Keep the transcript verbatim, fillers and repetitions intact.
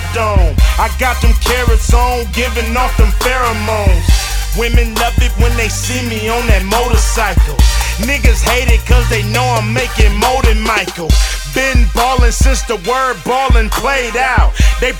dome. I got them carrots on, giving off them pheromones. Women love it when they see me on that motorcycle. Niggas hate it cause they know I'm making more than Michael. Been ballin' since the word ballin' played out. They